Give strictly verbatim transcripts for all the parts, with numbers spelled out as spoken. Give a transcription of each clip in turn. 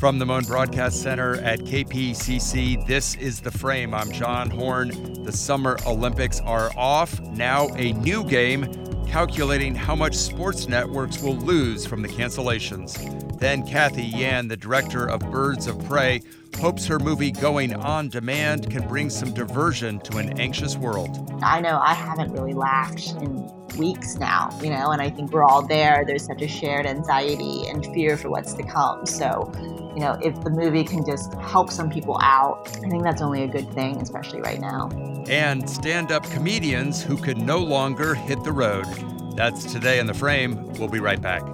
From the Moen Broadcast Center at K P C C, this is The Frame. I'm John Horn. The Summer Olympics are off. Now a new game calculating how much sports networks will lose from the cancellations. Then Cathy Yan, the director of Birds of Prey, hopes her movie Going on Demand can bring some diversion to an anxious world. I know I haven't really laughed in weeks now, you know, and I think we're all there. There's such a shared anxiety and fear for what's to come. So, you know, if the movie can just help some people out, I think that's only a good thing, especially right now. And stand-up comedians who could no longer hit the road. That's today in The Frame. We'll be right back.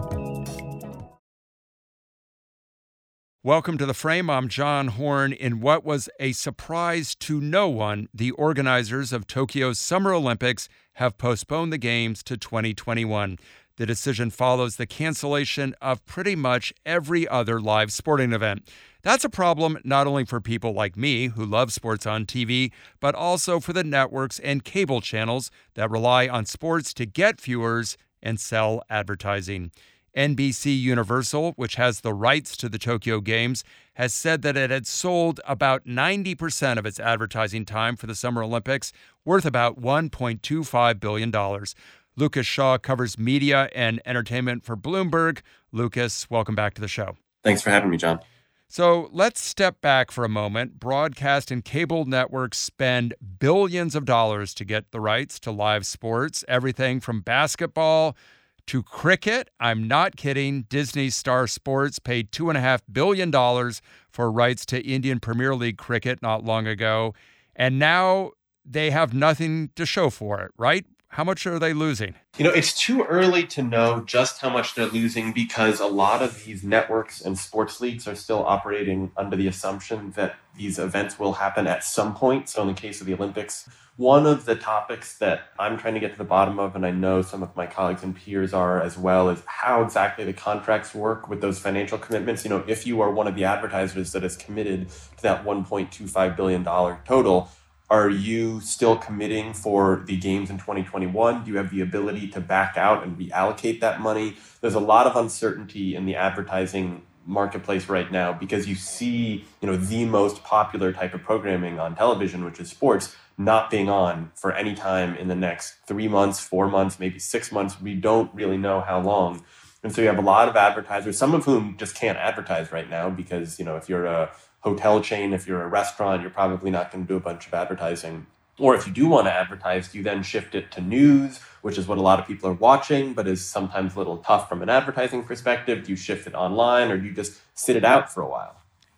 Welcome to The Frame. I'm John Horn. In what was a surprise to no one, the organizers of Tokyo's Summer Olympics have postponed the Games to twenty twenty-one. The decision follows the cancellation of pretty much every other live sporting event. That's a problem not only for people like me who love sports on T V, but also for the networks and cable channels that rely on sports to get viewers and sell advertising. N B C Universal, which has the rights to the Tokyo Games, has said that it had sold about ninety percent of its advertising time for the Summer Olympics, worth about one point two five billion dollars. Lucas Shaw covers media and entertainment for Bloomberg. Lucas, welcome back to the show. Thanks for having me, John. So let's step back for a moment. Broadcast and cable networks spend billions of dollars to get the rights to live sports, everything from basketball to cricket. I'm not kidding. Disney Star Sports paid two point five billion dollars for rights to Indian Premier League cricket not long ago. And now they have nothing to show for it, right? How much are they losing? You know, it's too early to know just how much they're losing because a lot of these networks and sports leagues are still operating under the assumption that these events will happen at some point. So in the case of the Olympics, one of the topics that I'm trying to get to the bottom of, and I know some of my colleagues and peers are as well, is how exactly the contracts work with those financial commitments. You know, if you are one of the advertisers that is committed to that one point two five billion dollars total, are you still committing for the games in twenty twenty-one? Do you have the ability to back out and reallocate that money? There's a lot of uncertainty in the advertising marketplace right now because you see, you know, the most popular type of programming on television, which is sports, not being on for any time in the next three months, four months, maybe six months. We don't really know how long. And so you have a lot of advertisers, some of whom just can't advertise right now because, you know, if you're a hotel chain, if you're a restaurant, you're probably not going to do a bunch of advertising. Or if you do want to advertise, you then shift it to news, which is what a lot of people are watching, but is sometimes a little tough from an advertising perspective. Do you shift it online or do you just sit it out for a while?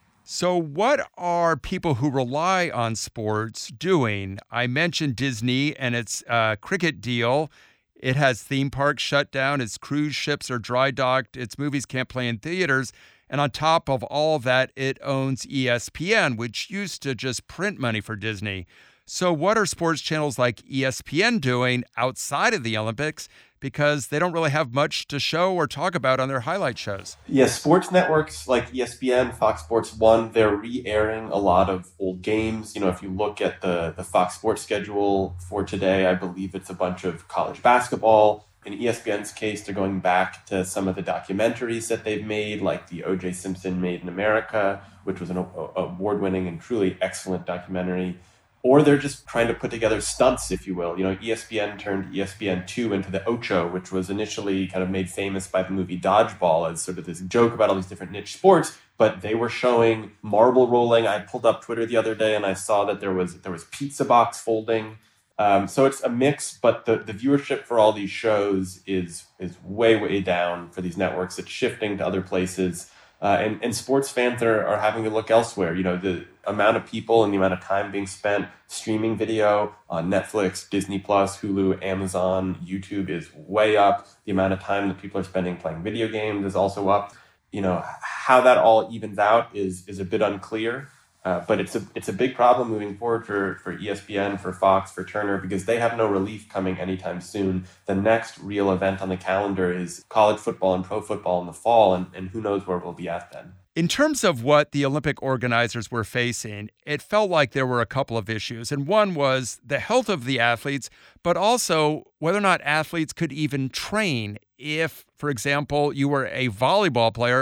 So what are people who rely on sports doing? I mentioned Disney and its uh, cricket deal. It has theme parks shut down, its cruise ships are dry docked, its movies can't play in theaters. And on top of all of that, it owns E S P N, which used to just print money for Disney. So what are sports channels like E S P N doing outside of the Olympics? Because they don't really have much to show or talk about on their highlight shows. Yeah, sports networks like E S P N, Fox Sports one, they're re-airing a lot of old games. You know, if you look at the, the Fox Sports schedule for today, I believe it's a bunch of college basketball. In E S P N's case, they're going back to some of the documentaries that they've made, like the O J Simpson Made in America, which was an award-winning and truly excellent documentary. Or they're just trying to put together stunts, if you will. You know, E S P N turned E S P N two into the Ocho, which was initially kind of made famous by the movie Dodgeball as sort of this joke about all these different niche sports. But they were showing marble rolling. I pulled up Twitter the other day and I saw that there was there was pizza box folding. Um, so it's a mix, but the, the viewership for all these shows is is way, way down for these networks. It's shifting to other places. Uh, and, and sports fans are, are having to look elsewhere. You know, the amount of people and the amount of time being spent streaming video on Netflix, Disney Plus, Hulu, Amazon, YouTube is way up. The amount of time that people are spending playing video games is also up. You know, how that all evens out is is a bit unclear. Uh, but it's a it's a big problem moving forward for, for E S P N, for Fox, for Turner, because they have no relief coming anytime soon. The next real event on the calendar is college football and pro football in the fall, and, and who knows where we'll be at then. In terms of what the Olympic organizers were facing, it felt like there were a couple of issues. And one was the health of the athletes, but also whether or not athletes could even train. If, for example, you were a volleyball player,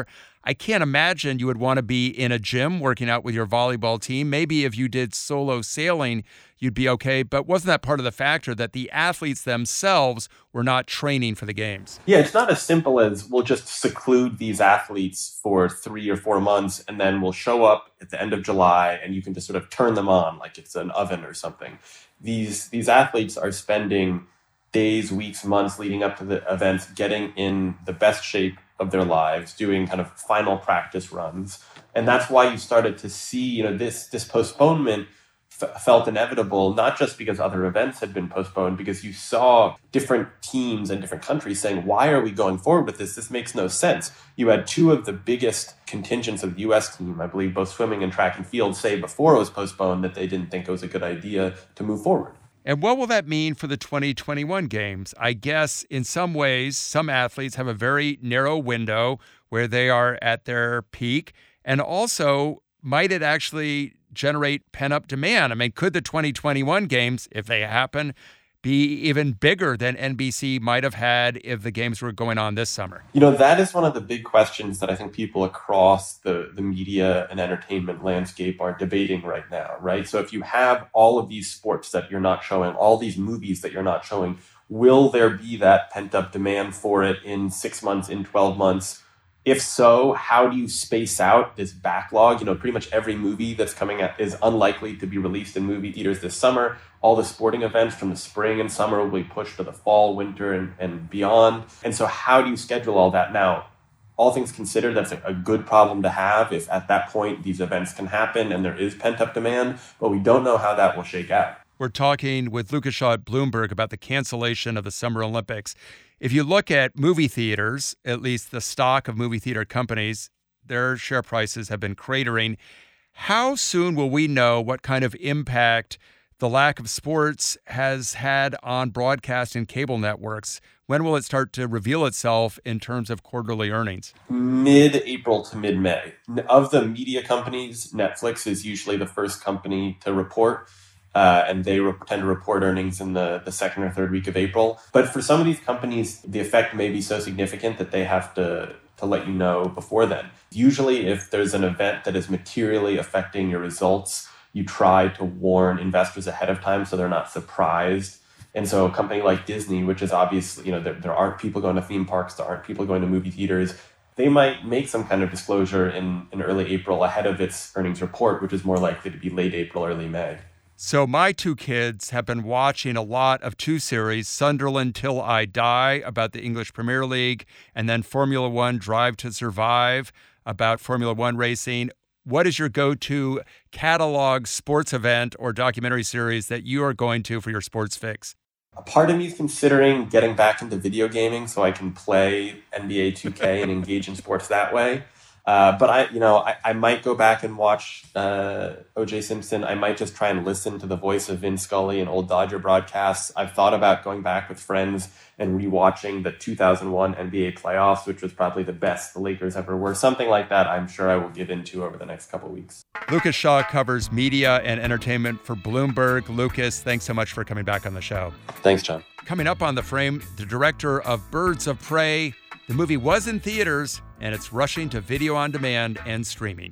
I can't imagine you would want to be in a gym working out with your volleyball team. Maybe if you did solo sailing, you'd be okay. But wasn't that part of the factor that the athletes themselves were not training for the games? Yeah, it's not as simple as we'll just seclude these athletes for three or four months and then we'll show up at the end of July and you can just sort of turn them on like it's an oven or something. These these athletes are spending days, weeks, months leading up to the events, getting in the best shape of their lives, doing kind of final practice runs. And that's why you started to see, you know, this this postponement f- felt inevitable, not just because other events had been postponed, because you saw different teams and different countries saying, why are we going forward with this? This makes no sense. You had two of the biggest contingents of the U S team, I believe both swimming and track and field, say before it was postponed that they didn't think it was a good idea to move forward. And what will that mean for the twenty twenty-one games? I guess in some ways, some athletes have a very narrow window where they are at their peak. And also, might it actually generate pent-up demand? I mean, could the twenty twenty-one games, if they happen, be even bigger than N B C might have had if the games were going on this summer? You know, that is one of the big questions that I think people across the, the media and entertainment landscape are debating right now, right? So if you have all of these sports that you're not showing, all these movies that you're not showing, will there be that pent-up demand for it in six months, in twelve months? If so, how do you space out this backlog? You know, pretty much every movie that's coming out is unlikely to be released in movie theaters this summer. All the sporting events from the spring and summer will be pushed to the fall, winter, and, and beyond. And so how do you schedule all that? Now, all things considered, that's a, a good problem to have if at that point these events can happen and there is pent-up demand, but we don't know how that will shake out. We're talking with Lucas Shaw at Bloomberg about the cancellation of the Summer Olympics. If you look at movie theaters, at least the stock of movie theater companies, their share prices have been cratering. How soon will we know what kind of impact the lack of sports has had on broadcast and cable networks? When will it start to reveal itself in terms of quarterly earnings? Mid-April to mid-May. Of the media companies, Netflix is usually the first company to report. Uh, and they re- tend to report earnings in the, the second or third week of April. But for some of these companies, the effect may be so significant that they have to, to let you know before then. Usually, if there's an event that is materially affecting your results, you try to warn investors ahead of time so they're not surprised. And so a company like Disney, which is obviously, you know, there, there aren't people going to theme parks, there aren't people going to movie theaters, they might make some kind of disclosure in, in early April ahead of its earnings report, which is more likely to be late April, early May. So my two kids have been watching a lot of two series, Sunderland Till I Die, about the English Premier League, and then Formula One Drive to Survive, about Formula One racing. What is your go-to catalog sports event or documentary series that you are going to for your sports fix? A part of me is considering getting back into video gaming so I can play N B A two K and engage in sports that way. Uh, but I, you know, I, I might go back and watch uh, O J Simpson. I might just try and listen to the voice of Vin Scully and old Dodger broadcasts. I've thought about going back with friends and rewatching the two thousand one N B A playoffs, which was probably the best the Lakers ever were. Something like that, I'm sure I will get into over the next couple of weeks. Lucas Shaw covers media and entertainment for Bloomberg. Lucas, thanks so much for coming back on the show. Thanks, John. Coming up on The Frame, the director of Birds of Prey. The movie was in theaters, and it's rushing to video on demand and streaming.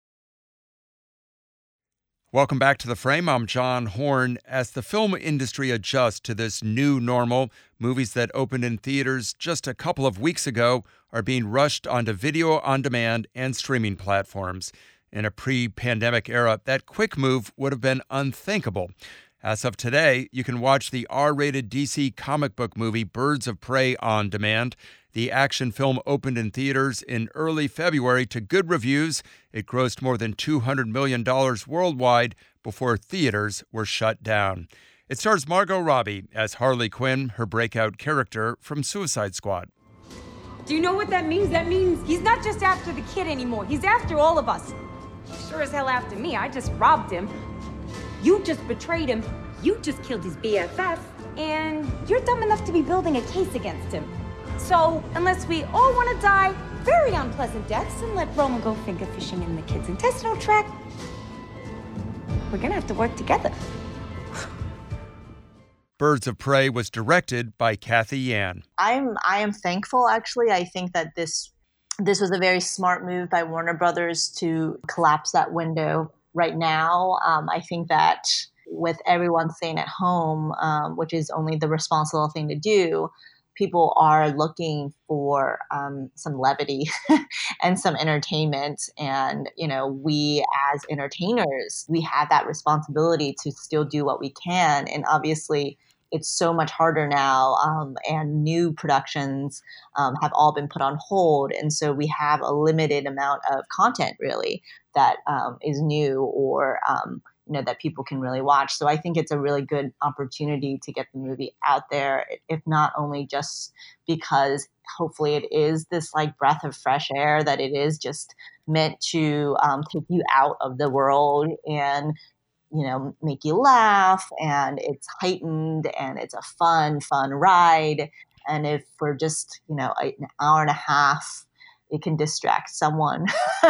Welcome back to The Frame. I'm John Horn. As the film industry adjusts to this new normal, movies that opened in theaters just a couple of weeks ago are being rushed onto video on demand and streaming platforms. In a pre-pandemic era, that quick move would have been unthinkable. As of today, you can watch the R-rated D C comic book movie Birds of Prey on demand. The action film opened in theaters in early February to good reviews. It grossed more than two hundred million dollars worldwide before theaters were shut down. It stars Margot Robbie as Harley Quinn, her breakout character from Suicide Squad. Do you know what that means? That means he's not just after the kid anymore. He's after all of us. Sure as hell after me. I just robbed him. You just betrayed him. You just killed his B F F. And you're dumb enough to be building a case against him. So, unless we all want to die very unpleasant deaths and let Roman go finger fishing in the kid's intestinal tract, we're going to have to work together. Birds of Prey was directed by Cathy Yan. I'm I am thankful, actually. I think that this this was a very smart move by Warner Brothers to collapse that window right now. Um, I think that with everyone staying at home, um, which is only the responsible thing to do, people are looking for um, some levity and some entertainment. And, you know, we as entertainers, we have that responsibility to still do what we can. And obviously, it's so much harder now, um, and new productions um, have all been put on hold. And so we have a limited amount of content, really, that um, is new or um, you know that people can really watch. So I think it's a really good opportunity to get the movie out there, if not only just because hopefully it is this like breath of fresh air, that it is just meant to um, take you out of the world and you know, make you laugh, and it's heightened and it's a fun, fun ride. And if for just, you know, an hour and a half, it can distract someone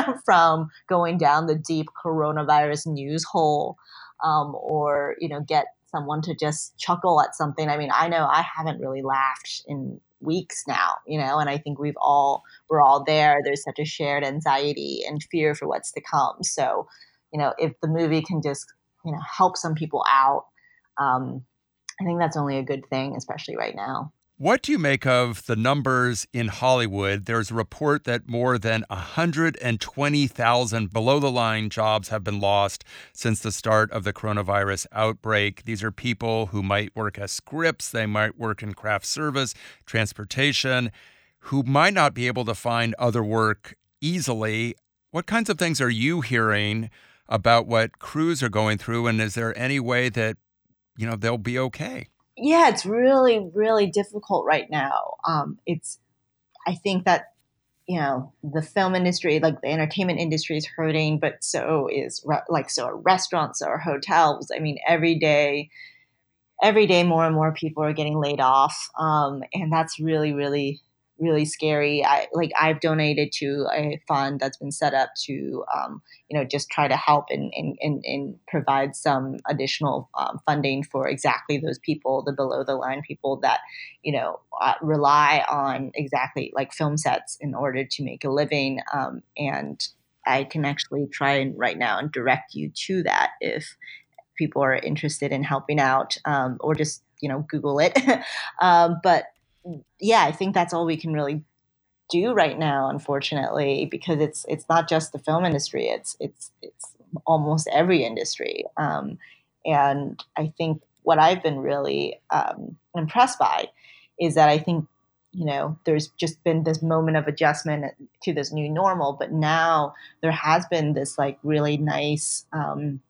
from going down the deep coronavirus news hole, um, or, you know, get someone to just chuckle at something. I mean, I know I haven't really laughed in weeks now, you know, and I think we've all, we're all there. There's such a shared anxiety and fear for what's to come. So, you know, if the movie can just you know, help some people out. Um, I think that's only a good thing, especially right now. What do you make of the numbers in Hollywood? There's a report that more than one hundred twenty thousand below-the-line jobs have been lost since the start of the coronavirus outbreak. These are people who might work as scripts, they might work in craft service, transportation, who might not be able to find other work easily. What kinds of things are you hearing about what crews are going through, and is there any way that, you know, they'll be okay? Yeah, it's really, really difficult right now. Um, it's, I think that, you know, the film industry, like the entertainment industry is hurting, but so is re- like, so are restaurants, so are hotels. I mean, every day, every day more and more people are getting laid off. Um, and that's really, really, really scary. I like I've donated to a fund that's been set up to, um, you know, just try to help and, and, and, and provide some additional um, funding for exactly those people, the below the line people that, you know, uh, rely on exactly like film sets in order to make a living. Um, and I can actually try and right now and direct you to that if people are interested in helping out, um, or just, you know, Google it. um, but yeah, I think that's all we can really do right now, unfortunately, because it's it's not just the film industry; it's it's it's almost every industry. Um, and I think what I've been really um, impressed by is that I think you know there's just been this moment of adjustment to this new normal, but now there has been this like really nice. Um,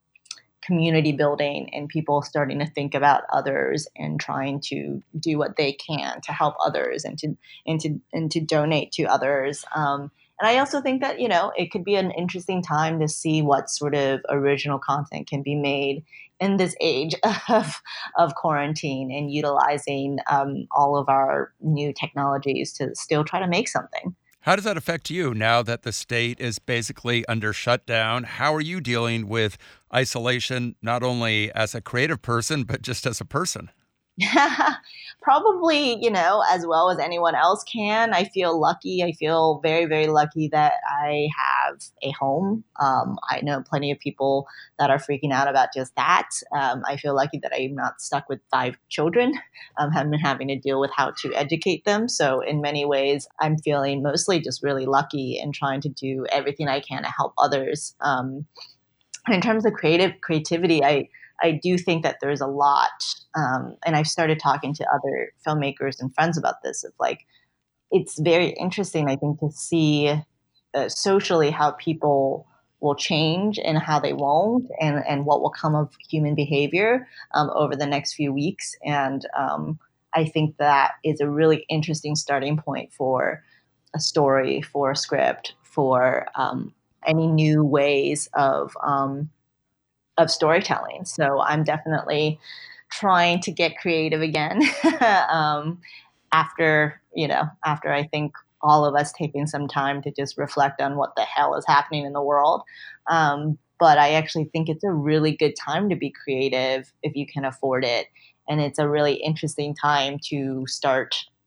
community building and people starting to think about others and trying to do what they can to help others and to and to and to donate to others. Um, and I also think that you know it could be an interesting time to see what sort of original content can be made in this age of of quarantine and utilizing um, all of our new technologies to still try to make something. How does that affect you now that the state is basically under shutdown? How are you dealing with isolation, not only as a creative person, but just as a person? Probably, you know, as well as anyone else can. I feel lucky. I feel very, very lucky that I have a home. Um, I know plenty of people that are freaking out about just that. Um, I feel lucky that I'm not stuck with five children. Um, have been having to deal with how to educate them. So in many ways, I'm feeling mostly just really lucky and trying to do everything I can to help others. Um, in terms of creative creativity, I I do think that there's a lot, um, and I've started talking to other filmmakers and friends about this. Of like, it's very interesting, I think, to see uh, socially how people will change and how they won't, and and what will come of human behavior um, over the next few weeks. And um, I think that is a really interesting starting point for a story, for a script, for um, any new ways of um, of storytelling. So I'm definitely trying to get creative again um, after, you know, after I think all of us taking some time to just reflect on what the hell is happening in the world. Um, but I actually think it's a really good time to be creative if you can afford it. And it's a really interesting time to start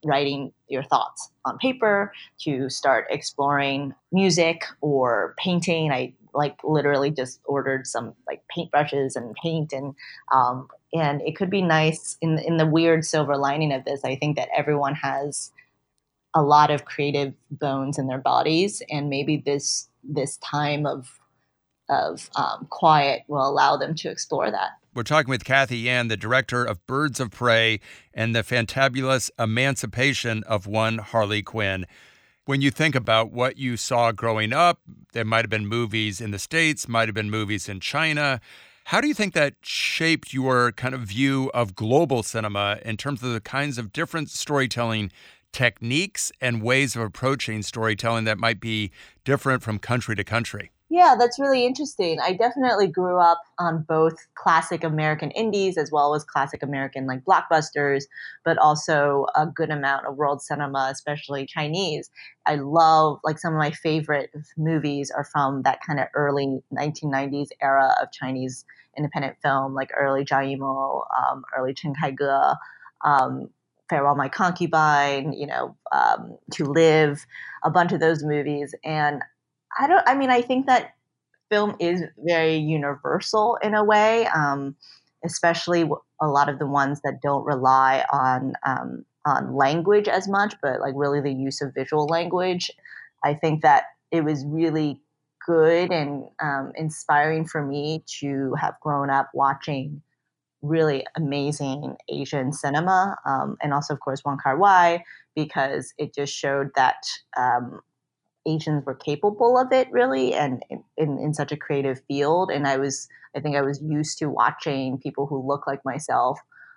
writing your thoughts on paper, to start exploring music or painting. I like literally just ordered some like paintbrushes and paint, and um, and it could be nice in in the weird silver lining of this. I think that everyone has a lot of creative bones in their bodies, and maybe this this time of of um, quiet will allow them to explore that. We're talking with Cathy Yan, the director of Birds of Prey and the fantabulous Emancipation of One Harley Quinn. When you think about what you saw growing up, there might have been movies in the States, might have been movies in China. How do you think that shaped your kind of view of global cinema in terms of the kinds of different storytelling techniques and ways of approaching storytelling that might be different from country to country? Yeah, that's really interesting. I definitely grew up on both classic American indies as well as classic American like blockbusters, but also a good amount of world cinema, especially Chinese. I love like some of my favorite movies are from that kind of early nineteen nineties era of Chinese independent film, like early Zhang Yimou, um, early Chen Kaige, um, Farewell My Concubine, you know, um, To Live, a bunch of those movies. And I don't, I mean, I think that film is very universal in a way, um, especially a lot of the ones that don't rely on, um, on language as much, but like really the use of visual language. I think that it was really good and um, inspiring for me to have grown up watching really amazing Asian cinema, um, and also, of course, Wong Kar-wai, because it just showed that um, Asians were capable of it really, and in, in such a creative field. And I was, I think I was used to watching people who look like myself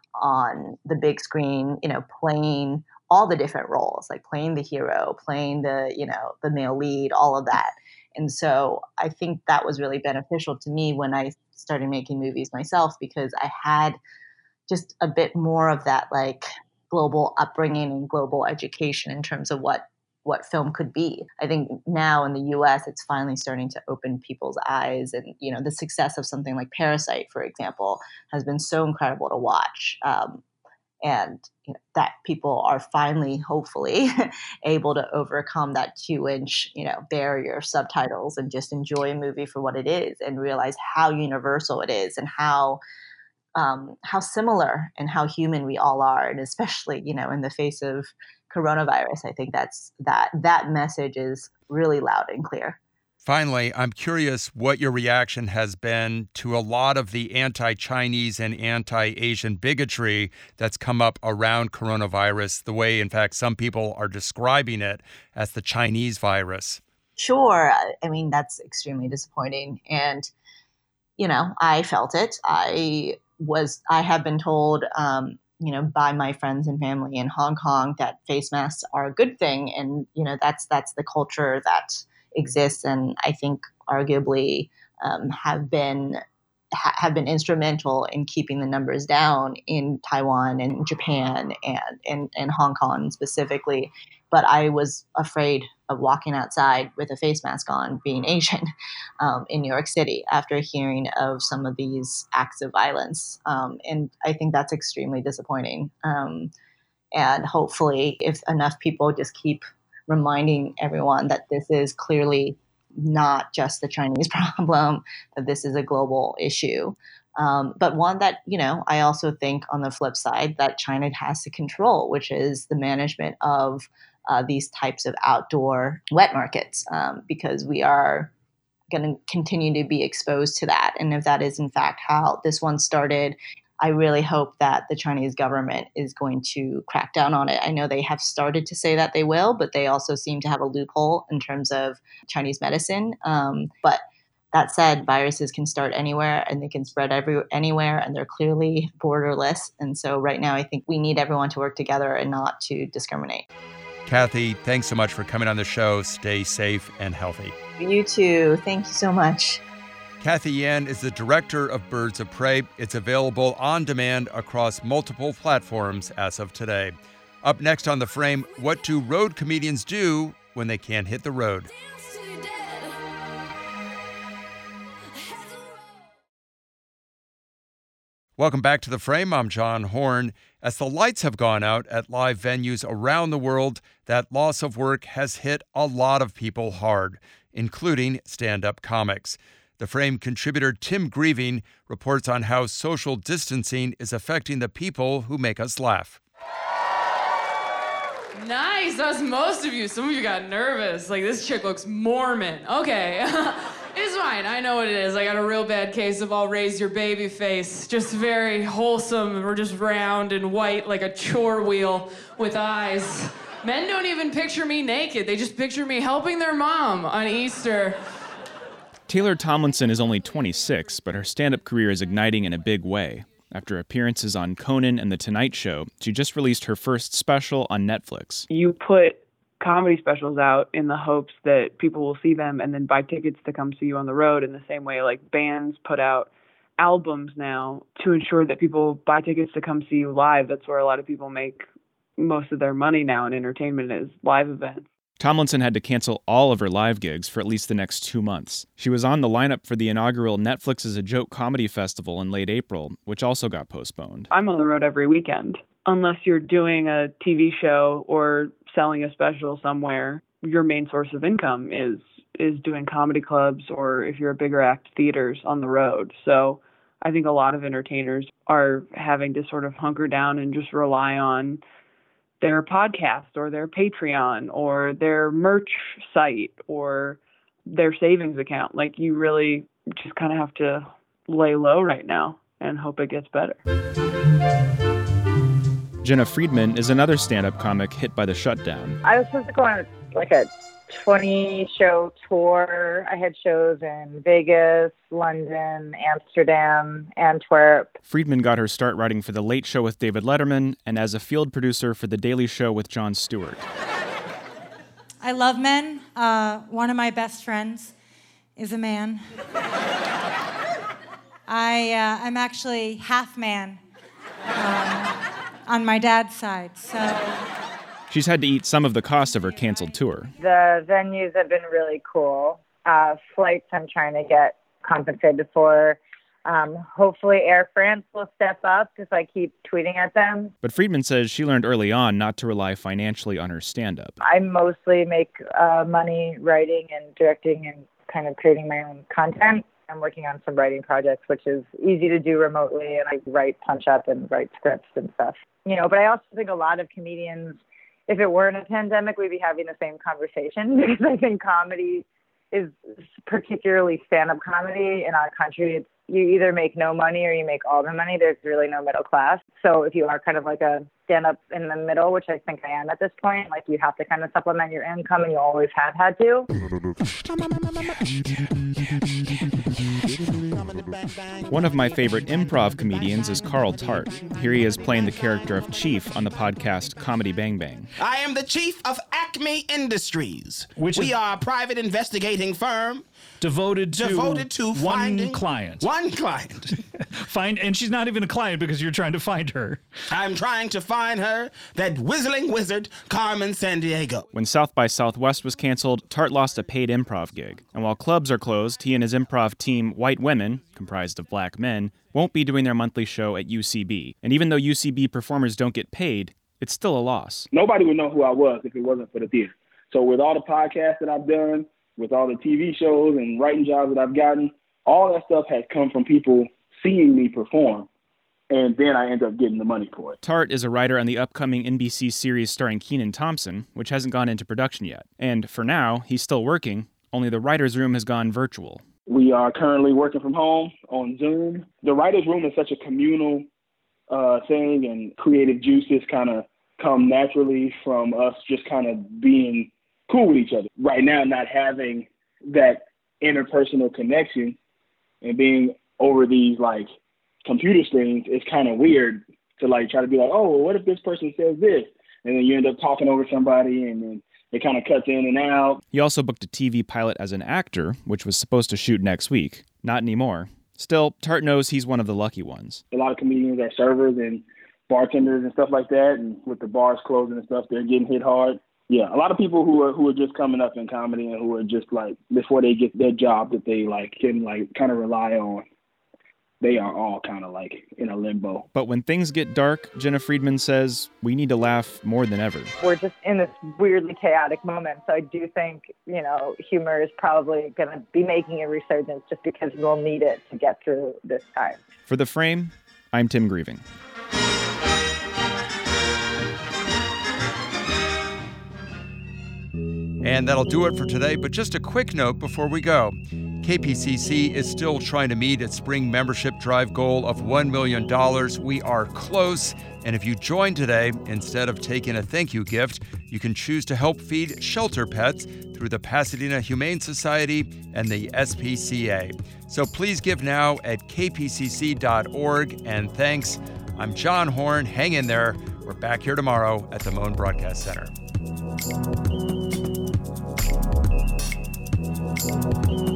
on the big screen, you know, playing all the different roles, like playing the hero, playing the, you know, the male lead, all of that. And so I think that was really beneficial to me when I started making movies myself, because I had just a bit more of that like global upbringing and global education in terms of what what film could be. I think now in the U S, it's finally starting to open people's eyes. And, you know, the success of something like Parasite, for example, has been so incredible to watch. Um, and you know, that people are finally, hopefully, able to overcome that two-inch, you know, barrier of subtitles and just enjoy a movie for what it is and realize how universal it is and how um, how similar and how human we all are. And especially, you know, in the face of coronavirus, I think that's that that message is really loud and clear. Finally, I'm curious what your reaction has been to a lot of the anti-Chinese and anti-Asian bigotry that's come up around coronavirus, the way, in fact, some people are describing it as the Chinese virus. Sure. I mean, that's extremely disappointing. And, you know, I felt it. I was, I have been told, um, you know, by my friends and family in Hong Kong that face masks are a good thing. And, you know, that's, that's the culture that exists. And I think arguably um, have been, ha- have been instrumental in keeping the numbers down in Taiwan and Japan and, and, and Hong Kong specifically. But I was afraid of walking outside with a face mask on, being Asian, um, in New York City after hearing of some of these acts of violence. Um, and I think that's extremely disappointing. Um, and hopefully, if enough people just keep reminding everyone that this is clearly not just the Chinese problem, that this is a global issue. Um, but one that, you know, I also think on the flip side that China has to control, which is the management of uh, these types of outdoor wet markets, um, because we are going to continue to be exposed to that. And if that is in fact how this one started, I really hope that the Chinese government is going to crack down on it. I know they have started to say that they will, but they also seem to have a loophole in terms of Chinese medicine. Um, but that said, viruses can start anywhere and they can spread every, anywhere, and they're clearly borderless. And so right now, I think we need everyone to work together and not to discriminate. Cathy, thanks so much for coming on the show. Stay safe and healthy. You too. Thank you so much. Cathy Yan is the director of Birds of Prey. It's available on demand across multiple platforms as of today. Up next on The Frame, what do road comedians do when they can't hit the road? Welcome back to The Frame. I'm John Horn. As the lights have gone out at live venues around the world, that loss of work has hit a lot of people hard, including stand-up comics. The Frame contributor Tim Grieving reports on how social distancing is affecting the people who make us laugh. Nice, that was most of you. Some of you got nervous. Like, this chick looks Mormon. Okay. It's fine, I know what it is. I got a real bad case of I'll raise your baby face. Just very wholesome, or just round and white like a chore wheel with eyes. Men don't even picture me naked. They just picture me helping their mom on Easter. Taylor Tomlinson is only twenty-six, but her stand-up career is igniting in a big way. After appearances on Conan and The Tonight Show, she just released her first special on Netflix. You put comedy specials out in the hopes that people will see them and then buy tickets to come see you on the road, in the same way like bands put out albums now to ensure that people buy tickets to come see you live. That's where a lot of people make most of their money now in entertainment, is live events. Tomlinson had to cancel all of her live gigs for at least the next two months. She was on the lineup for the inaugural Netflix is a Joke comedy festival in late April, which also got postponed. I'm on the road every weekend. Unless you're doing a T V show or selling a special somewhere, your main source of income is is doing comedy clubs, or if you're a bigger act, theaters on the road. So I think a lot of entertainers are having to sort of hunker down and just rely on their podcast or their Patreon or their merch site or their savings account. Like, you really just kind of have to lay low right now and hope it gets better. Jenna Friedman is another stand-up comic hit by the shutdown. I was supposed to go on like a twenty-show tour. I had shows in Vegas, London, Amsterdam, Antwerp. Friedman got her start writing for The Late Show with David Letterman and as a field producer for The Daily Show with Jon Stewart. I love men. Uh, one of my best friends is a man. I, uh, I'm actually half man. Um, on my dad's side, so... She's had to eat some of the cost of her canceled tour. The venues have been really cool. Uh, flights I'm trying to get compensated for. Um, hopefully Air France will step up because I keep tweeting at them. But Friedman says she learned early on not to rely financially on her stand-up. I mostly make uh, money writing and directing and kind of creating my own content. I'm working on some writing projects, which is easy to do remotely, and I write punch-up and write scripts and stuff. You know, but I also think a lot of comedians, if it weren't a pandemic, we'd be having the same conversation, because I think comedy is, particularly stand-up comedy in our country, it's, you either make no money or you make all the money. There's really no middle class. So if you are kind of like a stand-up in the middle, which I think I am at this point, like you have to kind of supplement your income, and you always have had to. One of my favorite improv comedians is Carl Tart. Here he is playing the character of Chief on the podcast Comedy Bang Bang. I am the chief of Acme Industries. Which we is are a private investigating firm devoted to, devoted to one finding client. One client. Find, and she's not even a client because you're trying to find her. I'm trying to find her, that whistling wizard, Carmen Sandiego. When South by Southwest was canceled, Tart lost a paid improv gig. And while clubs are closed, he and his improv team, White Women, comprised of black men, won't be doing their monthly show at U C B. And even though U C B performers don't get paid, it's still a loss. Nobody would know who I was if it wasn't for the theater. So with all the podcasts that I've done, with all the T V shows and writing jobs that I've gotten, all that stuff has come from people seeing me perform, and then I end up getting the money for it. Tart is a writer on the upcoming N B C series starring Kenan Thompson, which hasn't gone into production yet. And for now, he's still working, only the writer's room has gone virtual. We are currently working from home on Zoom. The writer's room is such a communal uh, thing, and creative juices kind of come naturally from us just kind of being cool with each other. Right now, not having that interpersonal connection and being over these like computer screens, it's kind of weird to like try to be like, oh, well, what if this person says this? And then you end up talking over somebody, and then it kind of cuts in and out. He also booked a T V pilot as an actor, which was supposed to shoot next week. Not anymore. Still, Tart knows he's one of the lucky ones. A lot of comedians are servers and bartenders and stuff like that, and with the bars closing and stuff, they're getting hit hard. Yeah, a lot of people who are who are just coming up in comedy and who are just like, before they get their job that they like can like kind of rely on. they are all kind of like in a limbo. But when things get dark, Jenna Friedman says, we need to laugh more than ever. We're just in this weirdly chaotic moment. So I do think, you know, humor is probably going to be making a resurgence just because we'll need it to get through this time. For The Frame, I'm Tim Grieving. And that'll do it for today, but just a quick note before we go. K P C C is still trying to meet its spring membership drive goal of one million dollars. We are close, and if you join today, instead of taking a thank you gift, you can choose to help feed shelter pets through the Pasadena Humane Society and the S P C A. So please give now at k p c c dot org, and thanks. I'm John Horn. Hang in there. We're back here tomorrow at the Moan Broadcast Center. Thank you.